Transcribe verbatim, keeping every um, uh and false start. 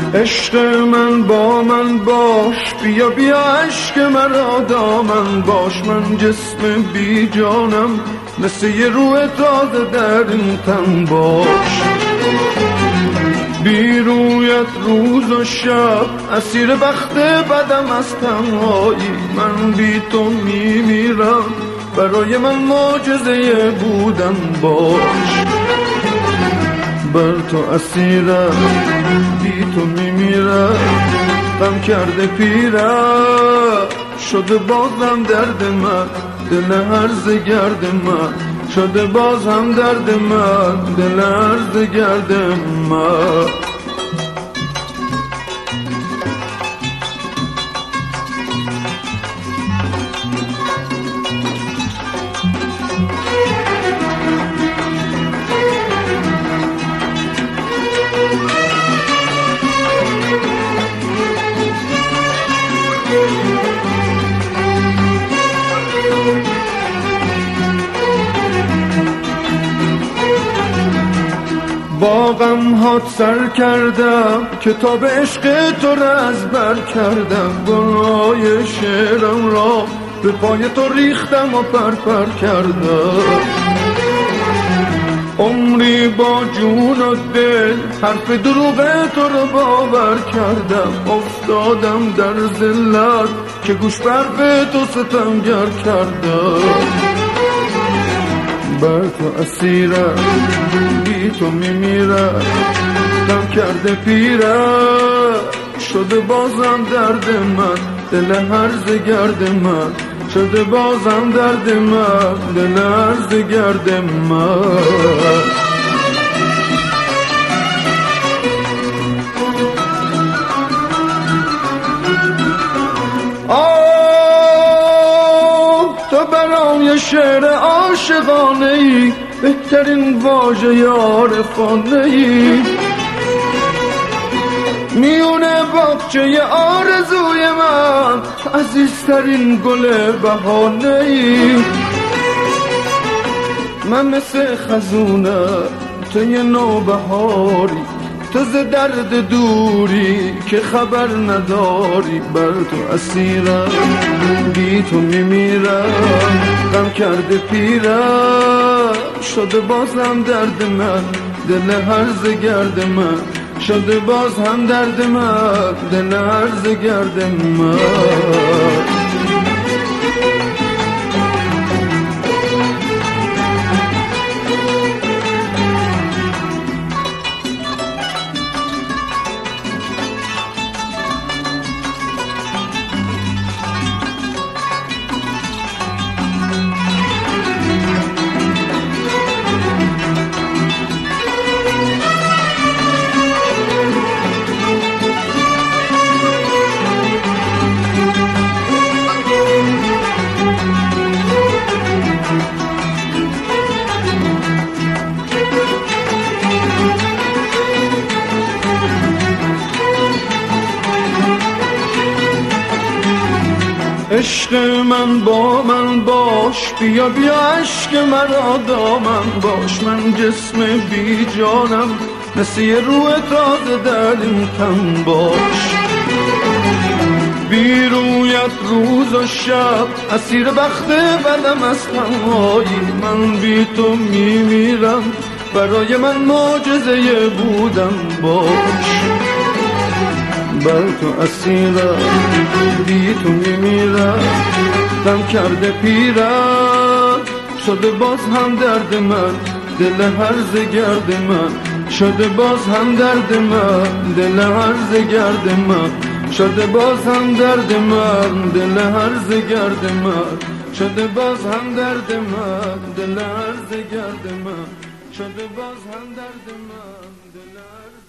عشق من با من باش، بیا بیا عشق مرا دامن باش. من جسم بی جانم مثل یه روح تازه در این تن باش. بی رویت روز و شب اسیر بخت بدم از تنهایی. من بی تو میمیرم، برای من معجزه بودن باش. بر تو اسیرم، بی تو میمیرم، غم کرده پیرم شده بازم درد من، دل هرزه گرد من شده بازم درد من، دل هرزه گرد من. با غم هات سر کردم، کتاب عشق تو را از بر کردم. گناه شعرم را به پای تو ریختم و پر پر کردم. عمری با جون و دل حرف دروغ تو رو باور کردم. افتادم در ذلت که گوش بر به تو ستمگر کردم. بر تو اسیرم، بی تو میمیرم، غم کرده پیرم شده بازم درد من، دل هرزه گرد من شده بازم درد من، دل هرزه گرد من. برای شعر عاشقانه ای، بهترین واژه عارفانه ای، میونه باغچه آرزوی من، عزیزترین گل بهانه ای. من مثل خزونه تو یه نوبهاری، تو ز درد دوری که خبر نداری. بر تو اسیرم، بی تو میمیرم، غم کرده پیرم شده بازم درد من، دل هرزه گرد من شده باز هم درد من، دل هرزه گرد من. عشق من با من باش، بیا بیا عشق مرا دامن باش. من جسم بی جانم مثل یه روح تازه در این تن باش. بی رویت روز و شب اسیر بخت بدم از تنهایی. من بی تو میمیرم، برای من معجزه بودن باش. بر تو اسیرم، بی تو میمیرم، غم کرده پیرم شده باز هم درد من، دل هرزه گرد من شده باز هم درد من، دل هرزه گرد من شده باز هم درد من، دل هرزه گرد من شده باز هم درد من، دل هرزه گرد من شده باز هم درد من، دل هرزه